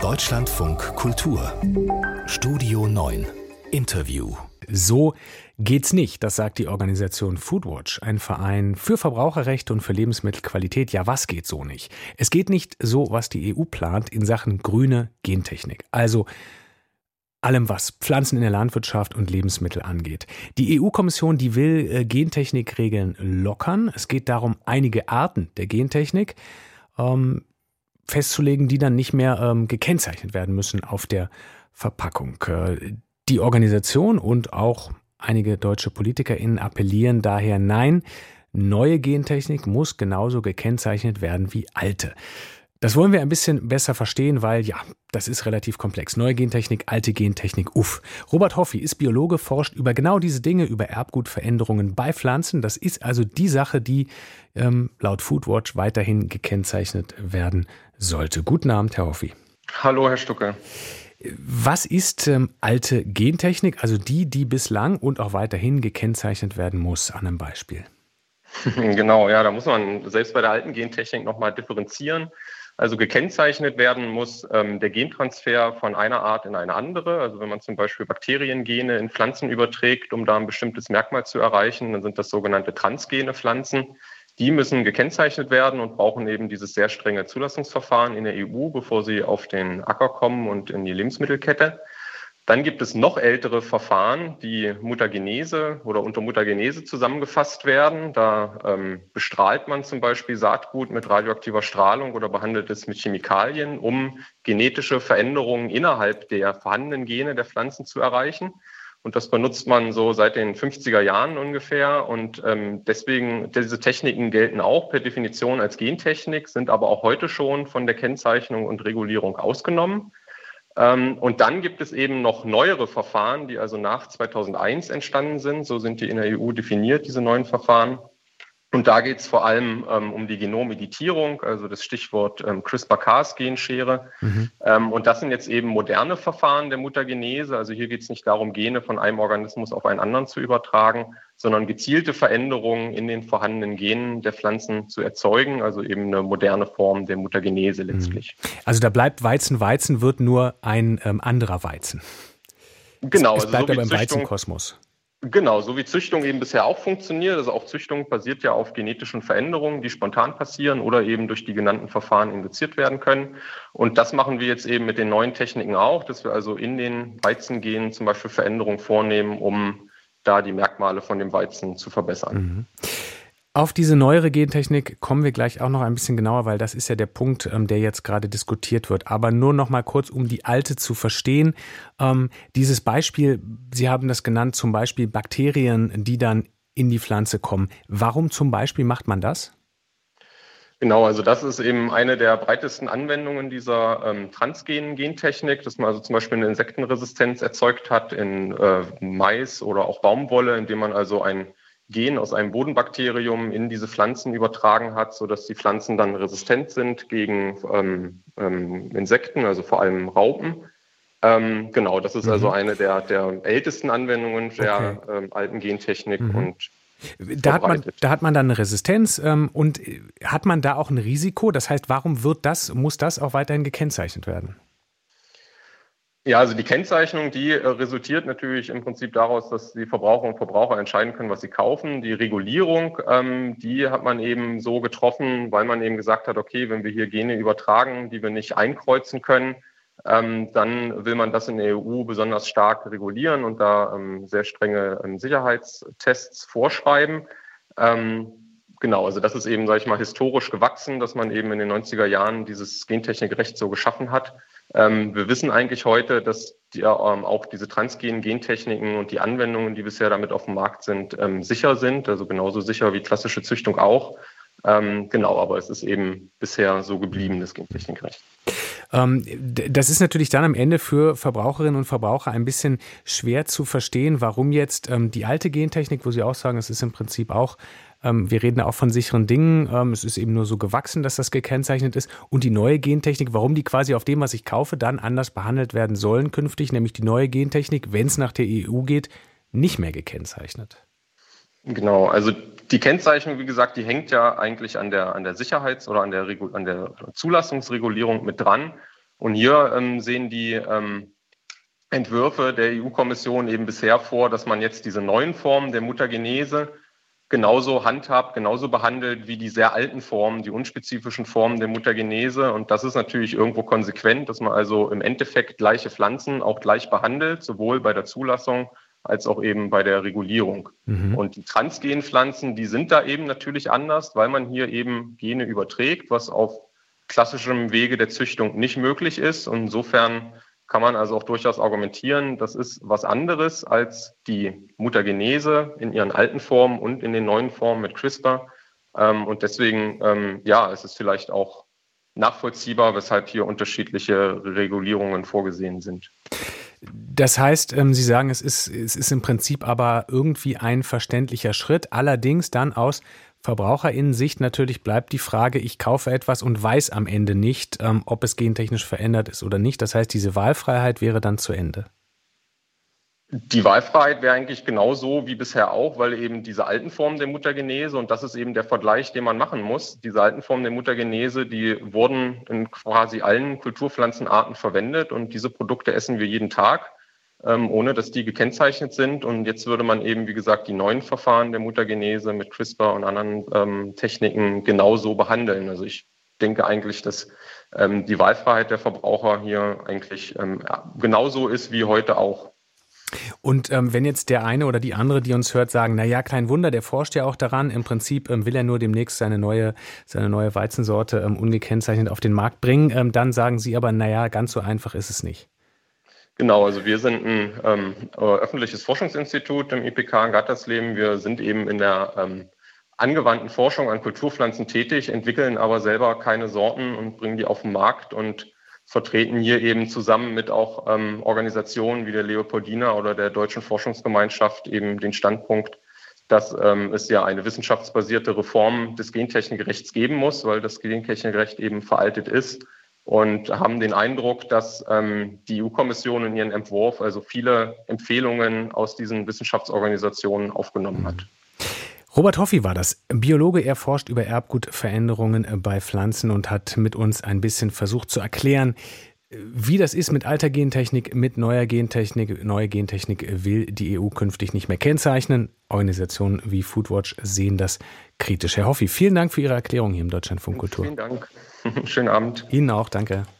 Deutschlandfunk Kultur Studio 9 Interview. So geht's nicht, das sagt die Organisation Foodwatch, ein Verein für Verbraucherrechte und für Lebensmittelqualität. Ja, was geht so nicht? Es geht nicht so, was die EU plant in Sachen grüne Gentechnik. Also allem, was Pflanzen in der Landwirtschaft und Lebensmittel angeht. Die EU-Kommission, die will Gentechnikregeln lockern. Es geht darum, einige Arten der Gentechnik festzulegen, die dann nicht mehr gekennzeichnet werden müssen auf der Verpackung. Die Organisation und auch einige deutsche PolitikerInnen appellieren daher, nein, neue Gentechnik muss genauso gekennzeichnet werden wie alte. Das wollen wir ein bisschen besser verstehen, weil ja, das ist relativ komplex. Neue Gentechnik, alte Gentechnik, uff. Robert Hoffi ist Biologe, forscht über genau diese Dinge, über Erbgutveränderungen bei Pflanzen. Das ist also die Sache, die laut Foodwatch weiterhin gekennzeichnet werden sollte. Guten Abend, Herr Hoffi. Hallo, Herr Stucke. Was ist alte Gentechnik, also die bislang und auch weiterhin gekennzeichnet werden muss, an einem Beispiel? Genau, ja, da muss man selbst bei der alten Gentechnik nochmal differenzieren. Also gekennzeichnet werden muss der Gentransfer von einer Art in eine andere. Also wenn man zum Beispiel Bakteriengene in Pflanzen überträgt, um da ein bestimmtes Merkmal zu erreichen, dann sind das sogenannte transgene Pflanzen. Die müssen gekennzeichnet werden und brauchen eben dieses sehr strenge Zulassungsverfahren in der EU, bevor sie auf den Acker kommen und in die Lebensmittelkette. Dann gibt es noch ältere Verfahren, die Mutagenese oder unter Mutagenese zusammengefasst werden. Da bestrahlt man zum Beispiel Saatgut mit radioaktiver Strahlung oder behandelt es mit Chemikalien, um genetische Veränderungen innerhalb der vorhandenen Gene der Pflanzen zu erreichen. Und das benutzt man so seit den 50er Jahren ungefähr. Und deswegen, diese Techniken gelten auch per Definition als Gentechnik, sind aber auch heute schon von der Kennzeichnung und Regulierung ausgenommen. Und dann gibt es eben noch neuere Verfahren, die also nach 2001 entstanden sind. So sind die in der EU definiert, diese neuen Verfahren. Und da geht es vor allem um die Genomeditierung, also das Stichwort CRISPR-Cas-Genschere. Und das sind jetzt eben moderne Verfahren der Mutagenese. Also hier geht es nicht darum, Gene von einem Organismus auf einen anderen zu übertragen, sondern gezielte Veränderungen in den vorhandenen Genen der Pflanzen zu erzeugen. Also eben eine moderne Form der Mutagenese letztlich. Also da bleibt Weizen, Weizen wird nur ein anderer Weizen. Genau. Es bleibt also aber im Weizenkosmos. Genau, so wie Züchtung eben bisher auch funktioniert. Also auch Züchtung basiert ja auf genetischen Veränderungen, die spontan passieren oder eben durch die genannten Verfahren induziert werden können. Und das machen wir jetzt eben mit den neuen Techniken auch, dass wir also in den Weizengenen zum Beispiel Veränderungen vornehmen, um da die Merkmale von dem Weizen zu verbessern. Auf diese neuere Gentechnik kommen wir gleich auch noch ein bisschen genauer, weil das ist ja der Punkt, der jetzt gerade diskutiert wird. Aber nur noch mal kurz, um die alte zu verstehen. Dieses Beispiel, Sie haben das genannt, zum Beispiel Bakterien, die dann in die Pflanze kommen. Warum zum Beispiel macht man das? Genau, also das ist eben eine der breitesten Anwendungen dieser transgenen Gentechnik, dass man also zum Beispiel eine Insektenresistenz erzeugt hat in Mais oder auch Baumwolle, indem man also ein Gen aus einem Bodenbakterium in diese Pflanzen übertragen hat, sodass die Pflanzen dann resistent sind gegen Insekten, also vor allem Raupen. Genau, das ist also eine der ältesten Anwendungen der alten Gentechnik. Und da hat man dann eine Resistenz und hat man da auch ein Risiko? Das heißt, warum muss das auch weiterhin gekennzeichnet werden? Ja, also die Kennzeichnung, die resultiert natürlich im Prinzip daraus, dass die Verbraucherinnen und Verbraucher entscheiden können, was sie kaufen. Die Regulierung, die hat man eben so getroffen, weil man eben gesagt hat, okay, wenn wir hier Gene übertragen, die wir nicht einkreuzen können, dann will man das in der EU besonders stark regulieren und da sehr strenge Sicherheitstests vorschreiben. Genau, also das ist eben, sage ich mal, historisch gewachsen, dass man eben in den 90er Jahren dieses Gentechnikrecht so geschaffen hat. Wir wissen eigentlich heute, dass auch diese transgenen Gentechniken und die Anwendungen, die bisher damit auf dem Markt sind, sicher sind, also genauso sicher wie klassische Züchtung auch. Genau, aber es ist eben bisher so geblieben, das Gentechnikrecht. Das ist natürlich dann am Ende für Verbraucherinnen und Verbraucher ein bisschen schwer zu verstehen, warum jetzt die alte Gentechnik, wo Sie auch sagen, es ist im Prinzip auch, wir reden auch von sicheren Dingen, es ist eben nur so gewachsen, dass das gekennzeichnet ist, und die neue Gentechnik, warum die quasi auf dem, was ich kaufe, dann anders behandelt werden sollen künftig, nämlich die neue Gentechnik, wenn es nach der EU geht, nicht mehr gekennzeichnet. Genau, also die Kennzeichnung, wie gesagt, die hängt ja eigentlich an der Sicherheits- oder an der Zulassungsregulierung mit dran. Und hier sehen die Entwürfe der EU-Kommission eben bisher vor, dass man jetzt diese neuen Formen der Mutagenese genauso handhabt, genauso behandelt wie die sehr alten Formen, die unspezifischen Formen der Mutagenese. Und das ist natürlich irgendwo konsequent, dass man also im Endeffekt gleiche Pflanzen auch gleich behandelt, sowohl bei der Zulassung als auch eben bei der Regulierung. Und die Transgenpflanzen, die sind da eben natürlich anders, weil man hier eben Gene überträgt, was auf klassischem Wege der Züchtung nicht möglich ist. Und insofern kann man also auch durchaus argumentieren, das ist was anderes als die Mutagenese in ihren alten Formen und in den neuen Formen mit CRISPR. Und deswegen, es ist vielleicht auch nachvollziehbar, weshalb hier unterschiedliche Regulierungen vorgesehen sind. Das heißt, Sie sagen, es ist im Prinzip aber irgendwie ein verständlicher Schritt. Allerdings dann aus VerbraucherInnen-Sicht natürlich bleibt die Frage, ich kaufe etwas und weiß am Ende nicht, ob es gentechnisch verändert ist oder nicht. Das heißt, diese Wahlfreiheit wäre dann zu Ende. Die Wahlfreiheit wäre eigentlich genauso wie bisher auch, weil eben diese alten Formen der Mutagenese, und das ist eben der Vergleich, den man machen muss, diese alten Formen der Mutagenese, die wurden in quasi allen Kulturpflanzenarten verwendet und diese Produkte essen wir jeden Tag, ohne dass die gekennzeichnet sind. Und jetzt würde man eben, wie gesagt, die neuen Verfahren der Mutagenese mit CRISPR und anderen Techniken genauso behandeln. Also ich denke eigentlich, dass die Wahlfreiheit der Verbraucher hier eigentlich genauso ist wie heute auch. Und wenn jetzt der eine oder die andere, die uns hört, sagen, naja, kein Wunder, der forscht ja auch daran, im Prinzip will er nur demnächst seine neue Weizensorte ungekennzeichnet auf den Markt bringen, dann sagen Sie aber, naja, ganz so einfach ist es nicht. Genau, also wir sind ein öffentliches Forschungsinstitut im IPK in Gattersleben. Wir sind eben in der angewandten Forschung an Kulturpflanzen tätig, entwickeln aber selber keine Sorten und bringen die auf den Markt und vertreten hier eben zusammen mit auch Organisationen wie der Leopoldina oder der Deutschen Forschungsgemeinschaft eben den Standpunkt, dass es ja eine wissenschaftsbasierte Reform des Gentechnikrechts geben muss, weil das Gentechnikrecht eben veraltet ist, und haben den Eindruck, dass die EU-Kommission in ihren Entwurf also viele Empfehlungen aus diesen Wissenschaftsorganisationen aufgenommen hat. Robert Hoffi war das. Biologe, er forscht über Erbgutveränderungen bei Pflanzen und hat mit uns ein bisschen versucht zu erklären, wie das ist mit alter Gentechnik, mit neuer Gentechnik. Neue Gentechnik will die EU künftig nicht mehr kennzeichnen. Organisationen wie Foodwatch sehen das kritisch. Herr Hoffi, vielen Dank für Ihre Erklärung hier im Deutschlandfunk Kultur. Vielen Dank. Schönen Abend. Ihnen auch, danke.